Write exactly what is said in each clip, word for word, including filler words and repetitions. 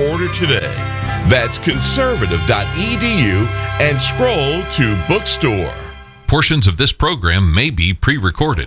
order today. That's conservative dot e d u and scroll to bookstore. Portions of this program may be pre-recorded.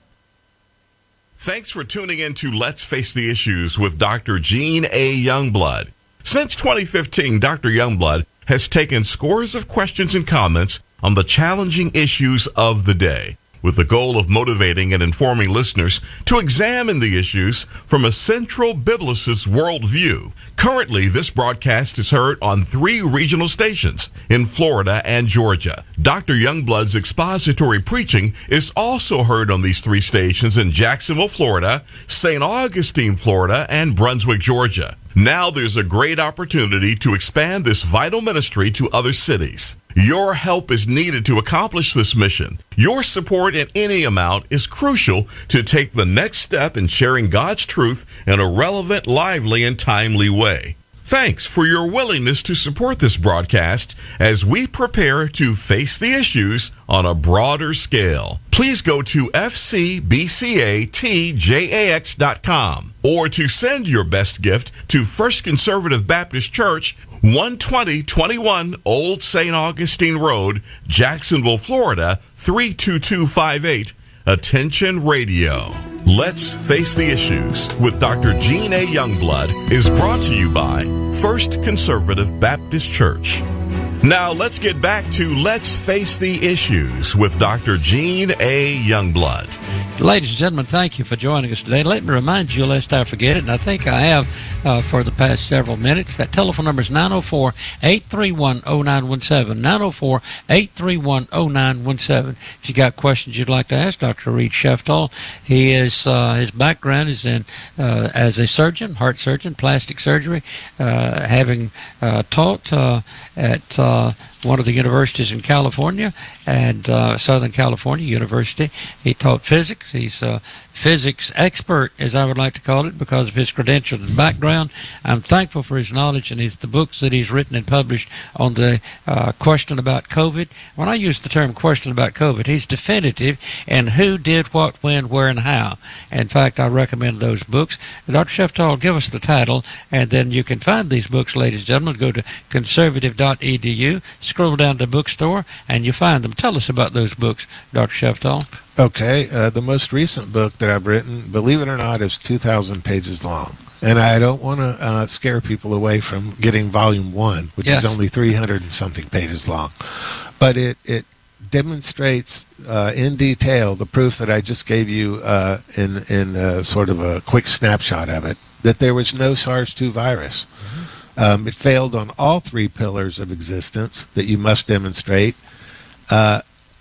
Thanks for tuning in to Let's Face the Issues with Doctor Gene A. Youngblood. Since twenty fifteen, Doctor Youngblood has taken scores of questions and comments on the challenging issues of the day, with the goal of motivating and informing listeners to examine the issues from a central biblicist worldview. Currently, this broadcast is heard on three regional stations in Florida and Georgia. Doctor Youngblood's expository preaching is also heard on these three stations in Jacksonville, Florida, Saint Augustine, Florida, and Brunswick, Georgia. Now there's a great opportunity to expand this vital ministry to other cities. Your help is needed to accomplish this mission. Your support in any amount is crucial to take the next step in sharing God's truth in a relevant, lively, and timely way. Thanks for your willingness to support this broadcast as we prepare to face the issues on a broader scale. Please go to f c b c a t j a x dot com or to send your best gift to First Conservative Baptist Church, one twenty twenty-one Old Saint Augustine Road, Jacksonville, Florida, three two two five eight. Attention Radio. Let's Face the Issues with Doctor Gene A. Youngblood is brought to you by First Conservative Baptist Church. Now let's get back to Let's Face the Issues with Doctor Gene A. Youngblood. Ladies and gentlemen, thank you for joining us today. Let me remind you, lest I forget it, and I think I have uh, for the past several minutes, that telephone number is nine oh four, eight three one, oh nine one seven, nine oh four, eight three one, oh nine one seven. If you got questions you'd like to ask Doctor Reed Sheftall, he is, uh, his background is in uh, as a surgeon, heart surgeon, plastic surgery, uh, having uh, taught uh, at uh, one of the universities in California, and uh, Southern California University. He taught physics. He's a physics expert, as I would like to call it, because of his credentials and background. I'm thankful for his knowledge and his the books that he's written and published on the uh, question about COVID. When I use the term question about COVID, he's definitive in who did what, when, where, and how. In fact, I recommend those books. Doctor Sheftall, give us the title, and then you can find these books, ladies and gentlemen. Go to conservative dot e d u, scroll down to bookstore, and you find them. Tell us about those books, Doctor Sheftall. Okay, uh, the most recent book that I've written, believe it or not, is two thousand pages long. And I don't want to uh, scare people away from getting volume one, which Yes. is only three hundred and something pages long. But it, it demonstrates uh, in detail the proof that I just gave you uh, in, in uh, sort of a quick snapshot of it, that there was no SARS two virus. Mm-hmm. Um, it failed on all three pillars of existence that you must demonstrate. Uh,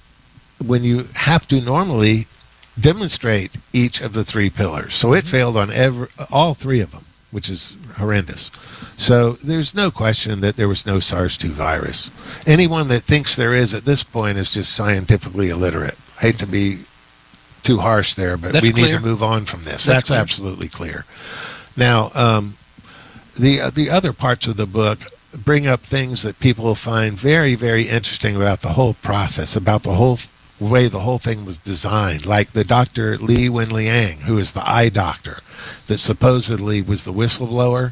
when you have to normally demonstrate each of the three pillars. So it failed on every, all three of them, which is horrendous. So there's no question that there was no SARS two virus. Anyone that thinks there is at this point is just scientifically illiterate. I hate to be too harsh there, but That's we clear. need to move on from this. That's That's, clear. absolutely clear. Now, um, the uh, the other parts of the book bring up things that people will find very, very interesting about the whole process, about the whole way the whole thing was designed, like the Doctor Li Wenliang, who is the eye doctor that supposedly was the whistleblower.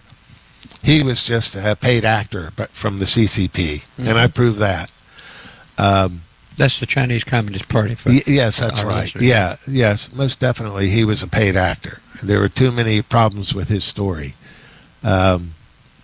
He was just a paid actor but from the C C P, mm-hmm. and I proved that. Um, That's the Chinese Communist Party. For y- yes, that's right. listeners. Yeah, yes, most definitely he was a paid actor. There were too many problems with his story. Um,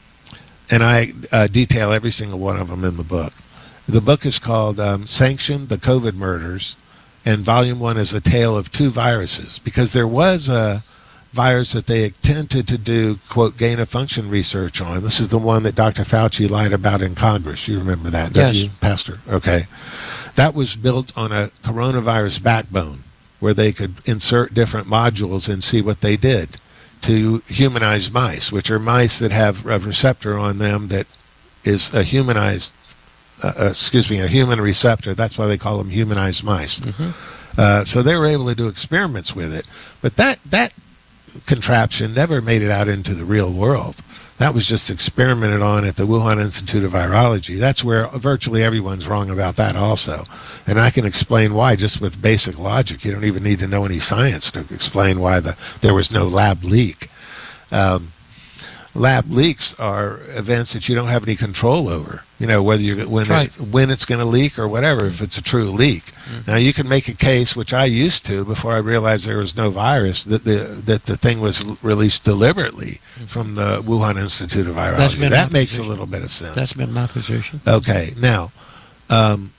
and I uh, detail every single one of them in the book. The book is called um, Sanction, the COVID Murders, and Volume one is a tale of two viruses, because there was a virus that they attempted to do, quote, gain-of-function research on. This is the one that Doctor Fauci lied about in Congress. You remember that, don't Yes. you, Pastor? Okay. That was built on a coronavirus backbone, where they could insert different modules and see what they did to humanize mice, which are mice that have a receptor on them that is a humanized Uh, uh, excuse me, a human receptor. That's why they call them humanized mice. Mm-hmm. Uh, so they were able to do experiments with it. But that, that contraption never made it out into the real world. That was just experimented on at the Wuhan Institute of Virology. That's where virtually everyone's wrong about that also. And I can explain why just with basic logic. You don't even need to know any science to explain why the, there was no lab leak. Um, lab leaks are events that you don't have any control over. You know, whether you're when Right. it's, when it's going to leak or whatever. If it's a true leak, Mm-hmm. now you can make a case, which I used to before I realized there was no virus, that the that the thing was l- released deliberately from the Wuhan Institute of That's Virology. been That my makes a position. little bit of sense. That's been my position. Okay, now, um,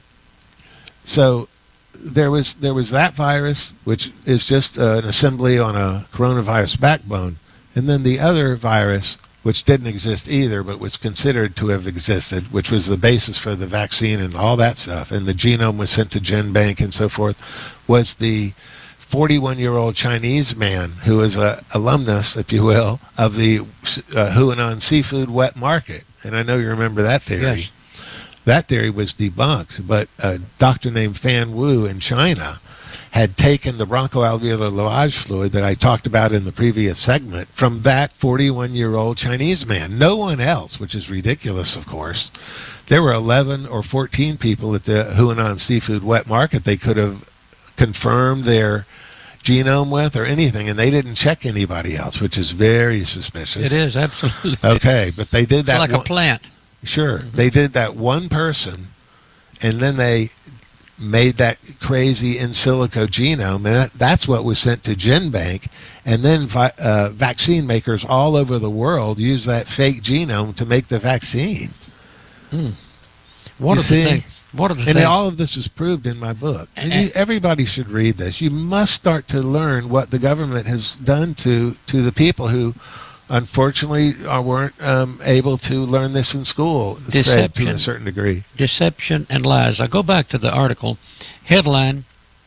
so there was there was that virus, which is just uh, an assembly on a coronavirus backbone, and then the other virus, which didn't exist either, but was considered to have existed, which was the basis for the vaccine and all that stuff, and the genome was sent to GenBank and so forth, was the forty-one-year-old Chinese man who was a alumnus, if you will, of the uh, Huanan seafood wet market. And I know you remember that theory. Yes. That theory was debunked, but a doctor named Fan Wu in China had taken the bronchoalveolar lavage fluid that I talked about in the previous segment from that forty-one-year-old Chinese man. No one else, which is ridiculous, of course. There were eleven or fourteen people at the Huanan seafood wet market they could have confirmed their genome with or anything, and they didn't check anybody else, which is very suspicious. It is, absolutely. Okay, but they did It's that like a one- plant. Sure. They did that one person, and then they made that crazy in silico genome, and that, that's what was sent to GenBank. And then vi- uh, vaccine makers all over the world use that fake genome to make the vaccine. One You of see? the things. One of the And things. all of this is proved in my book. And And- you, everybody should read this. You must start to learn what the government has done to, to the people who, unfortunately, are, weren't um, able to learn this in school, say, to Deception. a certain degree. Deception and lies. I go back to the article headline.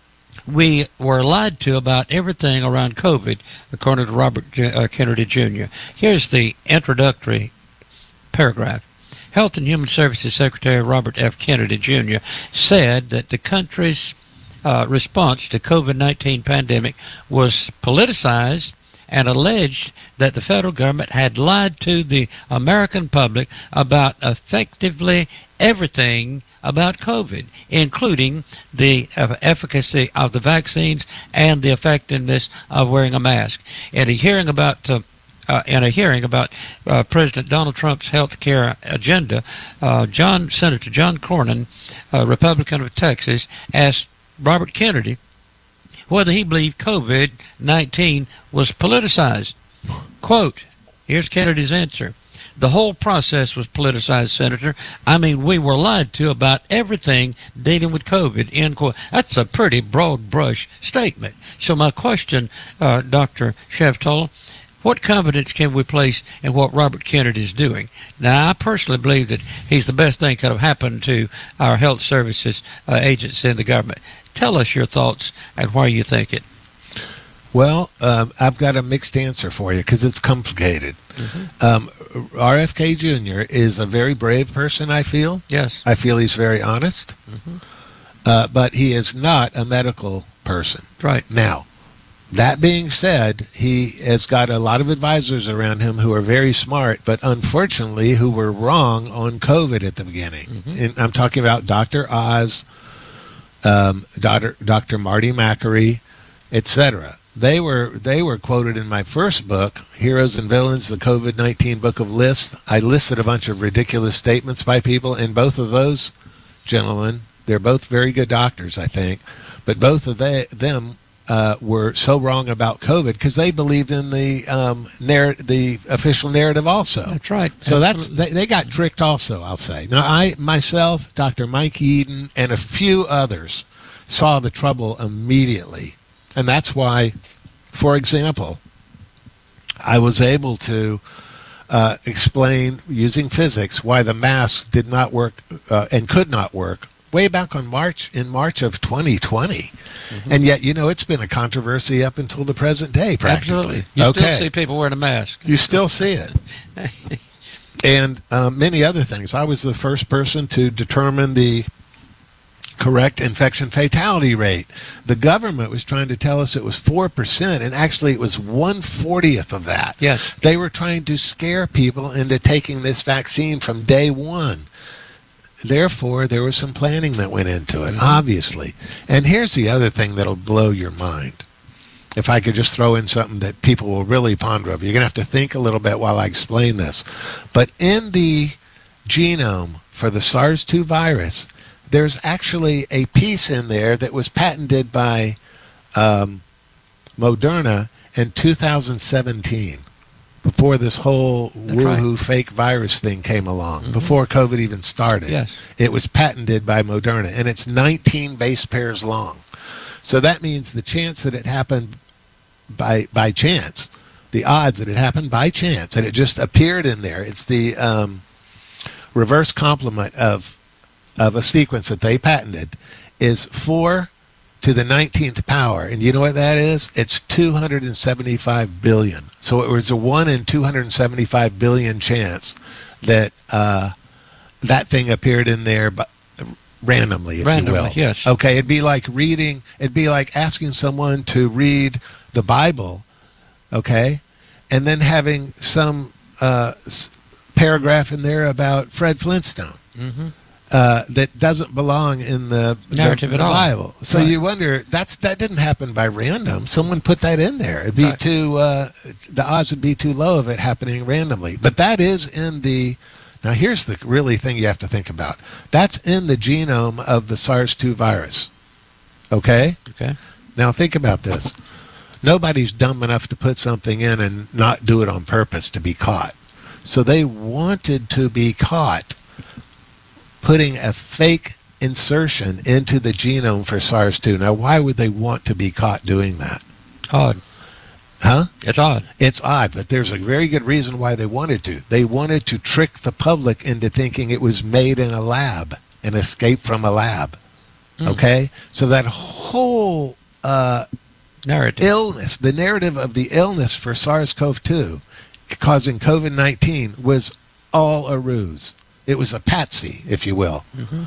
We were lied to about everything around COVID, according to Robert J- uh, Kennedy Junior Here's the introductory paragraph. Health and Human Services Secretary Robert F. Kennedy Junior said that the country's uh, response to COVID nineteen pandemic was politicized and alleged that the federal government had lied to the American public about effectively everything about COVID, including the uh, efficacy of the vaccines and the effectiveness of wearing a mask. In a hearing about uh, uh, in a hearing about uh, President Donald Trump's health care agenda, uh, John Senator John Cornyn, a Republican of Texas, asked Robert Kennedy whether he believed COVID nineteen was politicized. Quote, here's Kennedy's answer. The whole process was politicized, Senator. I mean, we were lied to about everything dealing with COVID, end quote. That's a pretty broad brush statement. So my question, uh, Doctor Sheftola, what confidence can we place in what Robert Kennedy is doing? Now, I personally believe that he's the best thing that could have happened to our health services uh, agents in the government. Tell us your thoughts and why you think it. Well, um, I've got a mixed answer for you because it's complicated. Mm-hmm. Um, R F K Junior is a very brave person, I feel. Yes. I feel he's very honest. Mm-hmm. Uh, but he is not a medical person. Right. Now, that being said, he has got a lot of advisors around him who are very smart, but unfortunately who were wrong on COVID at the beginning. Mm-hmm. And I'm talking about Doctor Oz, um, Doctor Doctor Marty Macri, et cetera. They were they were quoted in my first book, Heroes and Villains, the COVID nineteen Book of Lists. I listed a bunch of ridiculous statements by people, and both of those gentlemen, they're both very good doctors, I think, but both of they, them uh, were so wrong about COVID because they believed in the um, narr- the official narrative also. That's right. So that's Absolutely. they, they got tricked also, I'll say. Now, I myself, Doctor Mike Eden, and a few others saw the trouble immediately. And that's why, for example, I was able to uh, explain using physics why the mask did not work uh, and could not work way back on March in March of twenty twenty. Mm-hmm. And yet, you know, it's been a controversy up until the present day, practically. Absolutely. You okay. still see people wearing a mask. You still see it. And uh, many other things. I was the first person to determine the correct infection fatality rate. The government was trying to tell us it was four percent, and actually it was one fortieth of that. Yes. They were trying to scare people into taking this vaccine from day one. Therefore, there was some planning that went into it, Mm-hmm. obviously. And here's the other thing that'll blow your mind. if I could just throw in something that people will really ponder over. You're going to have to think a little bit while I explain this. But in the genome for the SARS two virus, there's actually a piece in there that was patented by um, Moderna in two thousand seventeen, before this whole That's woohoo right. fake virus thing came along, Mhm. before COVID even started. Yes. It was patented by Moderna, and it's nineteen base pairs long. So that means the chance that it happened by by chance, the odds that it happened by chance, and it just appeared in there. It's the um, reverse complement of of a sequence that they patented, is four to the nineteenth power. And you know what that is? It's two hundred seventy-five billion. So it was a one in two hundred seventy-five billion chance that uh, that thing appeared in there but randomly, if Randomly, you will. yes. Okay, it'd be like reading, it'd be like asking someone to read the Bible, okay, and then having some uh, s- paragraph in there about Fred Flintstone. Mm-hmm. Uh, that doesn't belong in the, Narrative the, at the all. Bible. So Right. you wonder, that's that didn't happen by random. Someone put that in there. It'd be Right. too uh, the odds would be too low of it happening randomly. But that is in the now. Here's the really thing you have to think about. That's in the genome of the SARS two virus. Okay. Okay. Now think about this. Nobody's dumb enough to put something in and not do it on purpose to be caught. So they wanted to be caught putting a fake insertion into the genome for SARS two. Now, why would they want to be caught doing that? Odd. Huh? It's odd. It's odd, but there's a very good reason why they wanted to. They wanted to trick the public into thinking it was made in a lab, an escape from a lab. Mm. Okay? So that whole uh, Narrative. illness, the narrative of the illness for SARS CoV two causing COVID nineteen was all a ruse. It was a patsy, if you will, Mhm.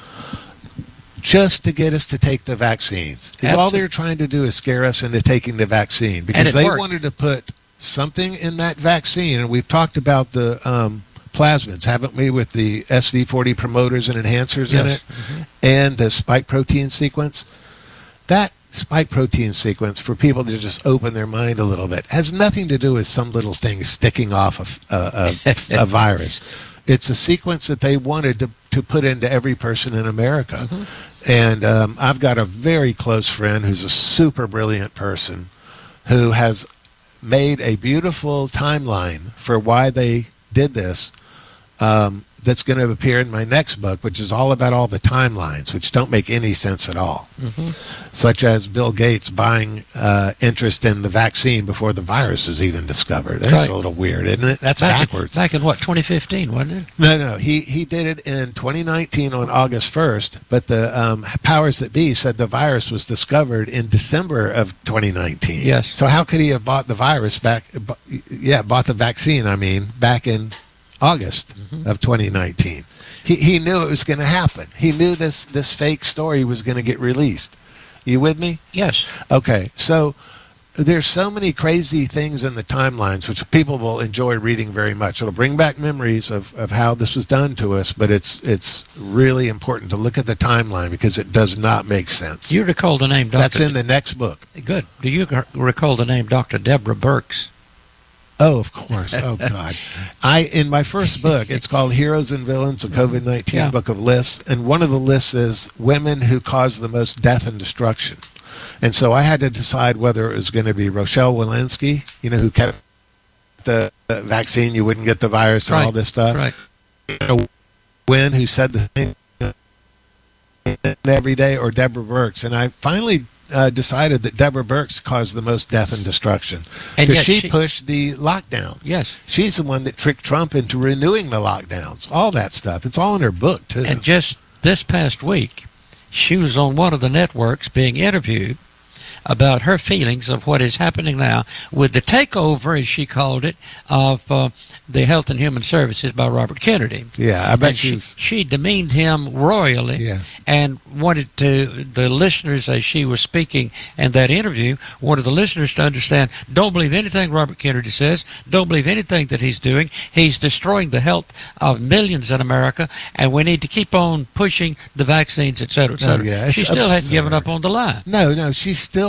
just to get us to take the vaccines. Is all Absolutely. they're trying to do is scare us into taking the vaccine, because it they worked. wanted to put something in that vaccine. And we've talked about the um, plasmids, haven't we, with the S V forty promoters and enhancers in Yes. it, and the spike protein sequence. That spike protein sequence, for people to just open their mind a little bit, has nothing to do with some little thing sticking off of a, a, a virus. It's a sequence that they wanted to, to put into every person in America. Mm-hmm. And um, I've got a very close friend who's a super brilliant person who has made a beautiful timeline for why they did this. Um, that's going to appear in my next book, which is all about all the timelines, which don't make any sense at all. Mm-hmm. Such as Bill Gates buying uh, interest in the vaccine before the virus was even discovered. That's Right. a little weird, isn't it? That's Back in- backwards. back in what, twenty fifteen, wasn't it? No, no, he he did it in twenty nineteen on August first, but the um, powers that be said the virus was discovered in December of twenty nineteen. Yes. So how could he have bought the virus back? bu- Yeah, bought the vaccine. I mean, back in August Mm-hmm. of twenty nineteen. He he knew it was going to happen. He knew this this fake story was going to get released. You with me? Yes. Okay, so there's so many crazy things in the timelines which people will enjoy reading very much. It'll bring back memories of, of how this was done to us, but it's it's really important to look at the timeline because it does not make sense. Do you recall the name Doctor That's in the next book. Good. Do you g- recall the name Doctor Deborah Birx? Oh, of course. Oh, God. I in my first book, it's called Heroes and Villains, a COVID nineteen Yeah. book of lists, and one of the lists is women who cause the most death and destruction. And so I had to decide whether it was going to be Rochelle Walensky, you know, who kept the, the vaccine, you wouldn't get the virus and all Right. this stuff. Right. You know, Wynn, who said the thing every day, or Deborah Birx. And I finally uh, decided that Deborah Birx caused the most death and destruction And because yet she, she- pushed the lockdowns. Yes. She's the one that tricked Trump into renewing the lockdowns, all that stuff. It's all in her book, too. And just this past week, she was on one of the networks being interviewed about her feelings of what is happening now with the takeover, as she called it, of uh, the Health and Human Services by Robert Kennedy. Yeah, I bet And she, you. she demeaned him royally Yeah. and wanted to, the listeners, as she was speaking in that interview, wanted the listeners to understand, don't believe anything Robert Kennedy says, don't believe anything that he's doing. He's destroying the health of millions in America, and we need to keep on pushing the vaccines, et cetera, et cetera. Oh, yeah, it's she still hadn't given absurd. up on the lie. No, no, she's still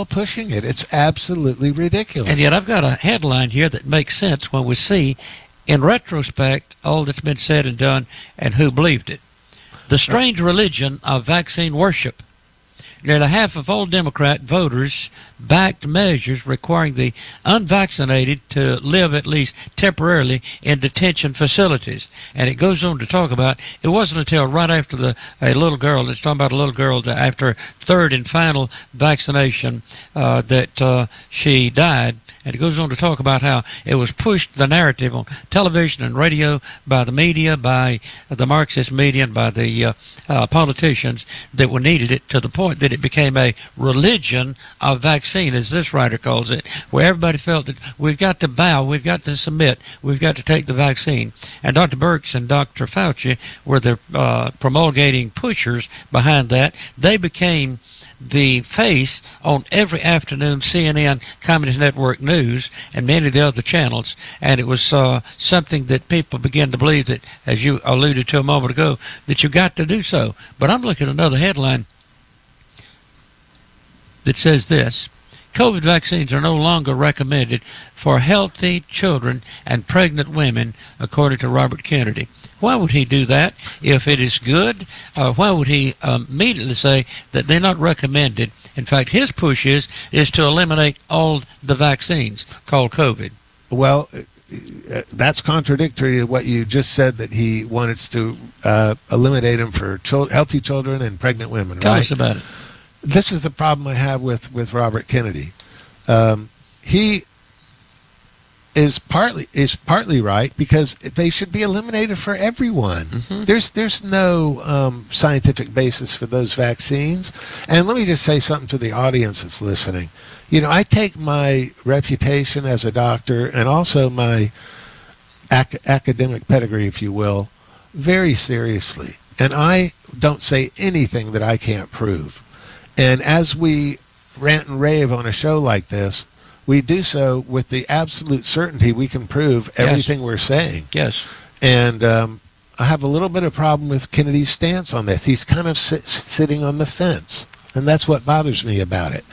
still pushing it. It's absolutely ridiculous. And yet I've got a headline here that makes sense when we see, in retrospect, all that's been said and done and who believed it. The strange religion of vaccine worship. Nearly half of all Democrat voters backed measures requiring the unvaccinated to live at least temporarily in detention facilities. And it goes on to talk about, it wasn't until right after the a little girl, it's talking about a little girl that after third and final vaccination uh, that uh, she died. And it goes on to talk about how it was pushed, the narrative on television and radio, by the media, by the Marxist media, and by the uh, uh, politicians that were needed it, to the point that it became a religion of vaccine, as this writer calls it, where everybody felt that we've got to bow, we've got to submit, we've got to take the vaccine. And Doctor Birx and Doctor Fauci were the uh, promulgating pushers behind that. They became the face on every afternoon C N N, Communist Network News, and many of the other channels. And it was uh, something that people began to believe that, as you alluded to a moment ago, that you got to do so. But I'm looking at another headline that says this: COVID vaccines are no longer recommended for healthy children and pregnant women, according to Robert Kennedy. Why would he do that if it is good? Uh, why would he um, immediately say that they're not recommended? In fact, his push is, is to eliminate all the vaccines called COVID. Well, that's contradictory to what you just said, that he wanted to uh, eliminate them for chil- healthy children and pregnant women, Tell right? us about it. This is the problem I have with, with Robert Kennedy. Um, he is partly is partly right, because they should be eliminated for everyone. Mm-hmm. There's there's no um, scientific basis for those vaccines. And let me just say something to the audience that's listening. You know, I take my reputation as a doctor and also my ac- academic pedigree, if you will, very seriously. And I don't say anything that I can't prove. And as we rant and rave on a show like this, we do so with the absolute certainty we can prove everything yes. we're saying. Yes. And um, I have a little bit of problem with Kennedy's stance on this. He's kind of sit- sitting on the fence, and that's what bothers me about it.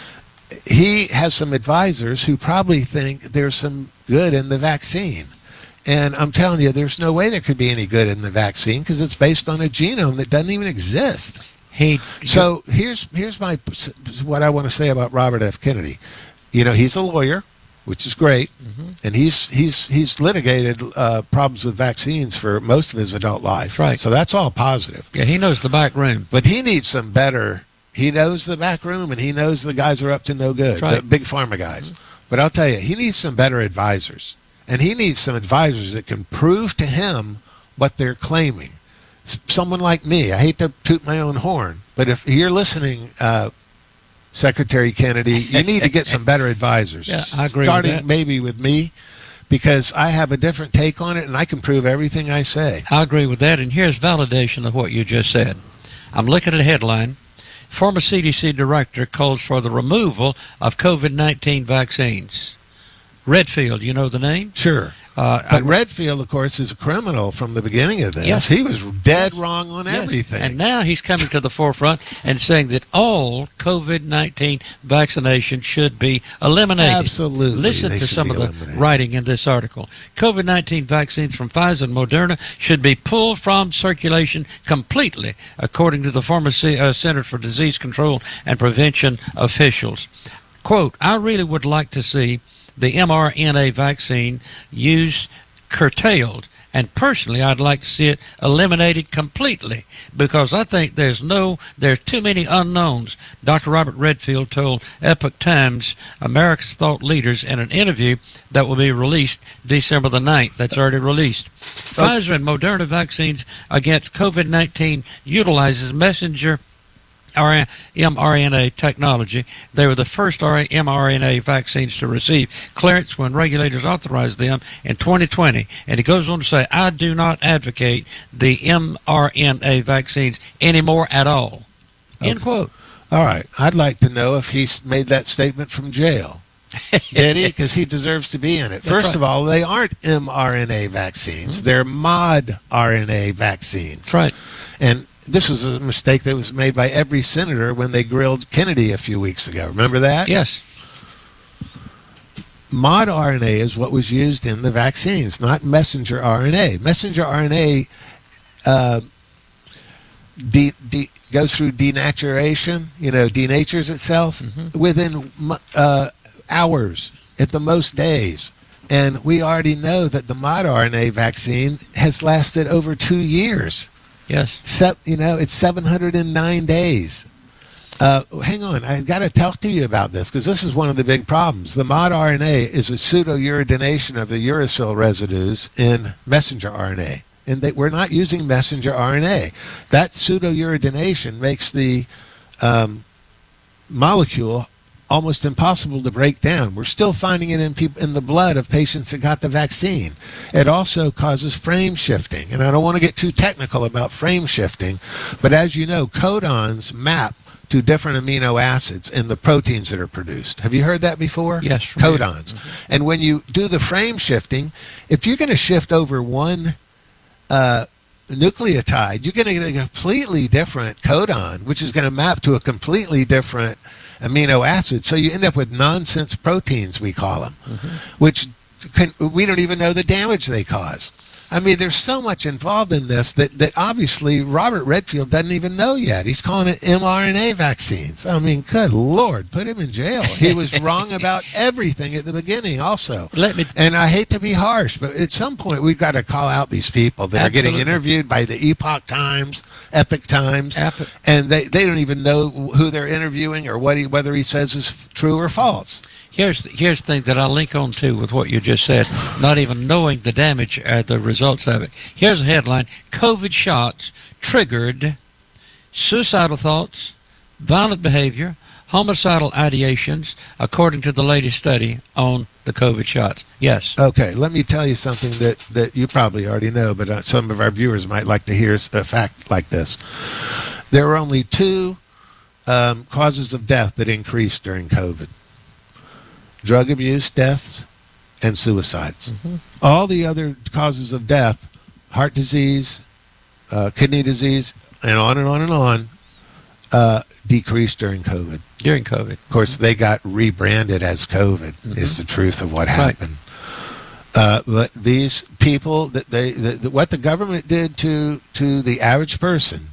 He has some advisors who probably think there's some good in the vaccine. And I'm telling you, there's no way there could be any good in the vaccine, because it's based on a genome that doesn't even exist. He, so here's here's my what I want to say about Robert F. Kennedy. You know, he's a lawyer, which is great, mm-hmm. and he's he's he's litigated uh, problems with vaccines for most of his adult life. Right. So that's all positive. Yeah, he knows the back room. But he needs some better. He knows the back room, and he knows the guys are up to no good, right. the big pharma guys. Mm-hmm. But I'll tell you, he needs some better advisors, and he needs some advisors that can prove to him what they're claiming. Someone like me, I hate to toot my own horn, but if you're listening, uh, Secretary Kennedy, you need to get some better advisors. Yeah, I agree Starting with that. maybe with me, because I have a different take on it, and I can prove everything I say. I agree with that, and here's validation of what you just said. I'm looking at a headline. Former C D C director calls for the removal of COVID nineteen vaccines. Redfield, you know the name? Sure. Uh, but I, Redfield, of course, is a criminal from the beginning of this. Yes. He was dead yes. wrong on yes. everything. And now he's coming to the forefront and saying that all COVID nineteen vaccination should be eliminated. Absolutely. Listen they to some of eliminated. the writing in this article. COVID nineteen vaccines from Pfizer and Moderna should be pulled from circulation completely, according to the former C- uh, Center for Disease Control and Prevention officials. Quote, I really would like to see the mRNA vaccine used curtailed, and personally I'd like to see it eliminated completely, because I think there's no there's too many unknowns. Doctor Robert Redfield told Epoch Times America's thought leaders in an interview that will be released December the ninth. That's already released. Pfizer and Moderna vaccines against COVID nineteen utilizes messenger mRNA technology. They were the first mRNA vaccines to receive clearance when regulators authorized them in twenty twenty. And it goes on to say, I do not advocate the mRNA vaccines anymore at all. Okay. End quote. All right. I'd like to know if he made that statement from jail. Did he? Because he deserves to be in it. That's First right. of all, they aren't mRNA vaccines. Mm-hmm. They're mod R N A vaccines. That's right. And this was a mistake that was made by every senator when they grilled Kennedy a few weeks ago. Remember that? Yes. Mod R N A is what was used in the vaccines, not messenger R N A. Messenger R N A uh, de- de- goes through denaturation, you know, denatures itself mm-hmm. within uh, hours, at the most days. And we already know that the mod R N A vaccine has lasted over two years. Yes. Se- you know, it's seven hundred nine days. Uh, hang on, I've got to talk to you about this because this is one of the big problems. The mod R N A is a pseudo-uridination of the uracil residues in messenger R N A. And they, we're not using messenger R N A. That pseudo-uridination makes the um, molecule almost impossible to break down. We're still finding it in people in the blood of patients that got the vaccine. It also causes frame shifting. And I don't want to get too technical about frame shifting, but as you know, codons map to different amino acids in the proteins that are produced. Have you heard that before? Yes. Codons. Mm-hmm. And when you do the frame shifting, if you're going to shift over one uh, nucleotide, you're going to get a completely different codon, which is going to map to a completely different amino acid. So you end up with nonsense proteins, we call them, mm-hmm. which can, we don't even know the damage they cause. I mean, there's so much involved in this that, that obviously Robert Redfield doesn't even know yet. He's calling it mRNA vaccines. I mean, good Lord, put him in jail. He was wrong about everything at the beginning also. Let me, and I hate to be harsh, but at some point we've got to call out these people that absolutely. Are getting interviewed by the Epoch Times, Epic Times, Epic. And they, they don't even know who they're interviewing or what he, whether he says is true or false. Here's here's the thing that I'll link on to with what you just said, not even knowing the damage or the results of it. Here's a headline: COVID shots triggered suicidal thoughts, violent behavior, homicidal ideations, according to the latest study on the COVID shots. Yes. Okay, let me tell you something that, that you probably already know, but uh, some of our viewers might like to hear a fact like this. There were only two um, causes of death that increased during COVID. Drug abuse deaths and suicides. Mm-hmm. All the other causes of death, heart disease, uh, kidney disease, and on and on and on, uh, decreased during COVID. During COVID. Of course, they got rebranded as COVID, mm-hmm. is the truth of what happened. Right. Uh, but these people, that they, the, what the government did to, to the average person,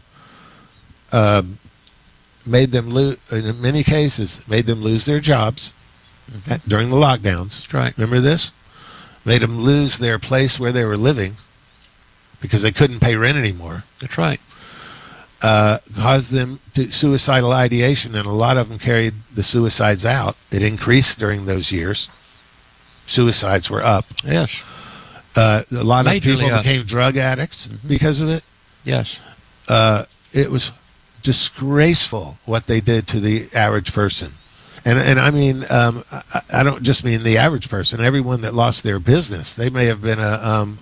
um, made them lose, in many cases, made them lose their jobs. Mm-hmm. During the lockdowns. That's right. Remember this? Made them lose their place where they were living because they couldn't pay rent anymore. That's right. Uh, caused them to suicidal ideation, and a lot of them carried the suicides out. It increased during those years. Suicides were up. Yes. Uh, a lot Majorly of people up. became drug addicts mm-hmm. because of it. Yes. Uh, it was disgraceful what they did to the average person. And and I mean, um, I, I don't just mean the average person. Everyone that lost their business, they may have been a um,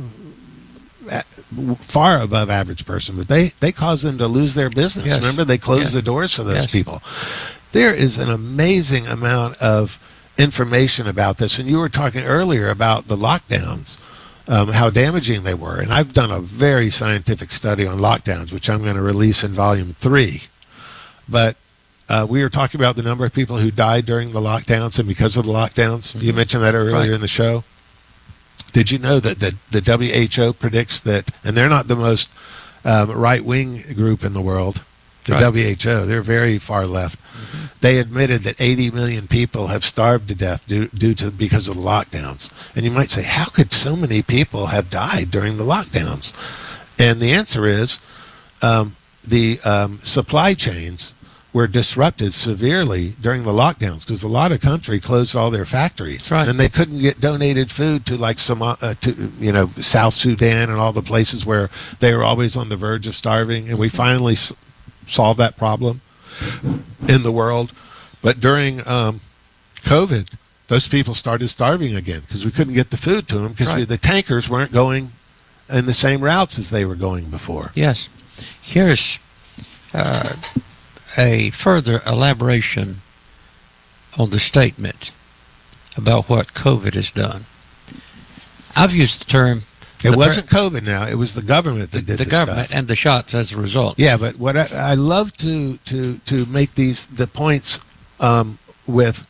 far above average person, but they, they caused them to lose their business. Yes. Remember, they closed yes. the doors for those yes. people. There is an amazing amount of information about this. And you were talking earlier about the lockdowns, um, how damaging they were. And I've done a very scientific study on lockdowns, which I'm going to release in volume three. But Uh, we were talking about the number of people who died during the lockdowns and because of the lockdowns. Mm-hmm. You mentioned that earlier right. in the show. Did you know that the, the W H O predicts that, and they're not the most um, right-wing group in the world, the right. W H O, they're very far left. Mm-hmm. They admitted that eighty million people have starved to death due, due to because of the lockdowns. And you might say, how could so many people have died during the lockdowns? And the answer is um, the um, supply chains were disrupted severely during the lockdowns because a lot of country closed all their factories, right. and they couldn't get donated food to like some, uh, to you know, South Sudan and all the places where they were always on the verge of starving. And we finally s- solved that problem in the world. But during um, COVID, those people started starving again because we couldn't get the food to them because right. the tankers weren't going in the same routes as they were going before. Yes. Here's Uh, a further elaboration on the statement about what COVID has done. I've used the term It The wasn't COVID now. It was the government that did the the government stuff. and the shots as a result. Yeah, but what I, I love to, to, to make these the points um, with,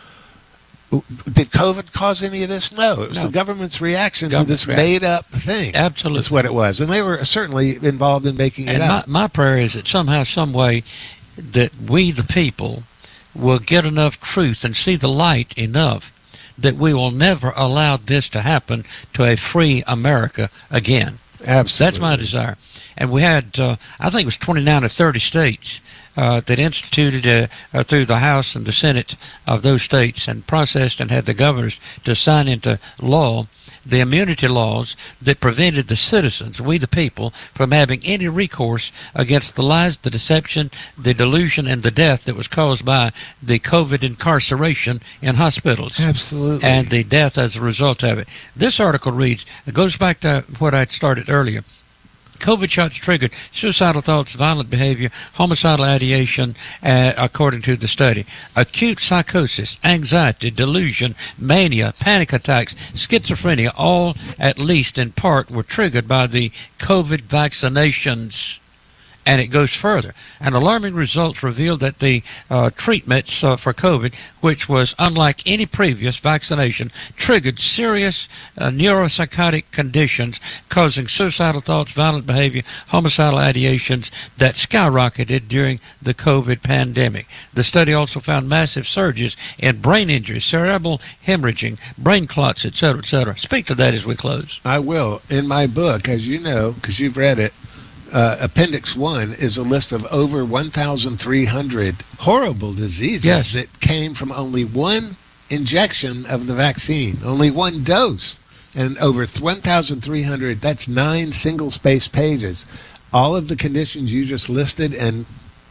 did COVID cause any of this? No. It was No. the government's reaction Government to this reaction. made-up thing. Absolutely. That's what it was. And they were certainly involved in making it And up. my, my prayer is that somehow, some way, that we, the people, will get enough truth and see the light enough that we will never allow this to happen to a free America again. Absolutely. That's my desire. And we had, uh, I think it was twenty-nine or thirty states uh, that instituted uh, uh, through the House and the Senate of those states and processed and had the governors to sign into law the immunity laws that prevented the citizens, we the people, from having any recourse against the lies, the deception, the delusion, and the death that was caused by the COVID incarceration in hospitals. Absolutely. And the death as a result of it. This article reads, it goes back to what I started earlier. COVID shots triggered suicidal thoughts, violent behavior, homicidal ideation, uh, according to the study. Acute psychosis, anxiety, delusion, mania, panic attacks, schizophrenia, all at least in part were triggered by the COVID vaccinations. And it goes further. And alarming results revealed that the uh, treatments uh, for COVID, which was unlike any previous vaccination, triggered serious uh, neuropsychotic conditions, causing suicidal thoughts, violent behavior, homicidal ideations that skyrocketed during the COVID pandemic. The study also found massive surges in brain injuries, cerebral hemorrhaging, brain clots, et cetera, et cetera. Speak to that as we close. I will. In my book, as you know, because you've read it, Uh, Appendix one is a list of over one thousand three hundred horrible diseases Yes. that came from only one injection of the vaccine, only one dose. And over one thousand three hundred, that's nine single-space pages. All of the conditions you just listed and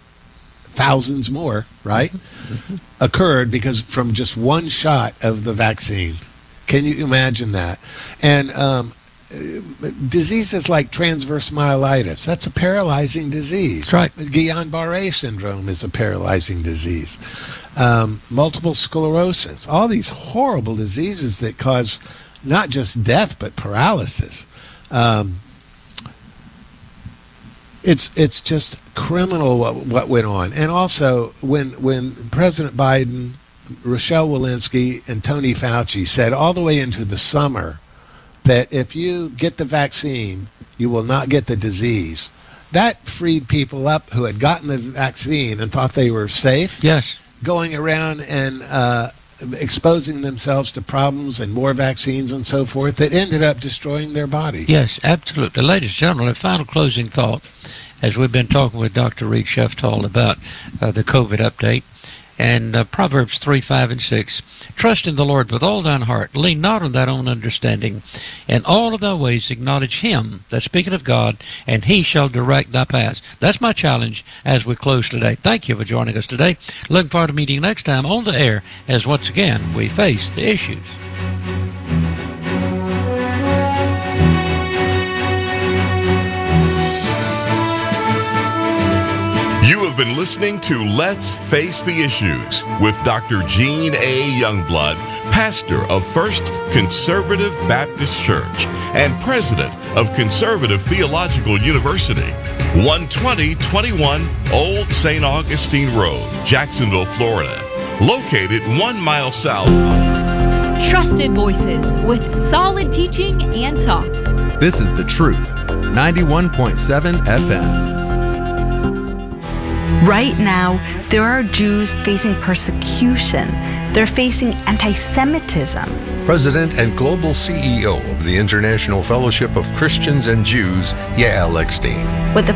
thousands more, right, mm-hmm. occurred because from just one shot of the vaccine. Can you imagine that? And um, diseases like transverse myelitis, that's a paralyzing disease. That's right. Guillain-Barré syndrome is a paralyzing disease. Um, multiple sclerosis, all these horrible diseases that cause not just death but paralysis. Um, it's it's just criminal what, what went on. And also when when President Biden, Rochelle Walensky, and Tony Fauci said all the way into the summer that if you get the vaccine, you will not get the disease. That freed people up who had gotten the vaccine and thought they were safe. Yes. Going around and uh, exposing themselves to problems and more vaccines and so forth that ended up destroying their body. Yes, absolutely. Ladies and gentlemen, a final closing thought as we've been talking with Doctor Reed Sheftall about uh, the COVID update. And uh, Proverbs three, five, and six. Trust in the Lord with all thine heart. Lean not on thine own understanding. In all of thy ways acknowledge him, that's speaking of God, and he shall direct thy paths. That's my challenge as we close today. Thank you for joining us today. Looking forward to meeting you next time on the air as once again we face the issues. You have been listening to Let's Face the Issues with Doctor Gene A. Youngblood, pastor of First Conservative Baptist Church and president of Conservative Theological University, one twenty twenty-one Old Saint Augustine Road, Jacksonville, Florida, located one mile south. Trusted voices with solid teaching and talk. This is The Truth, ninety-one point seven F M. Right now, there are Jews facing persecution. They're facing anti-Semitism. President and Global C E O of the International Fellowship of Christians and Jews, Yael Eckstein. With the